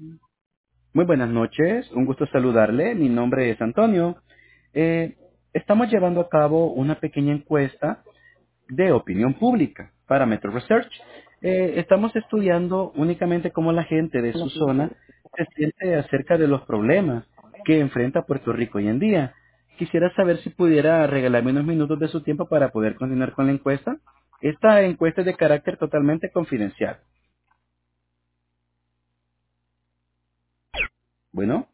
Muy buenas noches, un gusto saludarle. Mi nombre es Antonio. Eh, Estamos llevando a cabo una pequeña encuesta de opinión pública para Metro Research. Estamos estudiando únicamente cómo la gente de su zona se siente acerca de los problemas que enfrenta Puerto Rico hoy en día. Quisiera saber si pudiera regalarme unos minutos de su tiempo para poder continuar con la encuesta. Esta encuesta es de carácter totalmente confidencial. Bueno.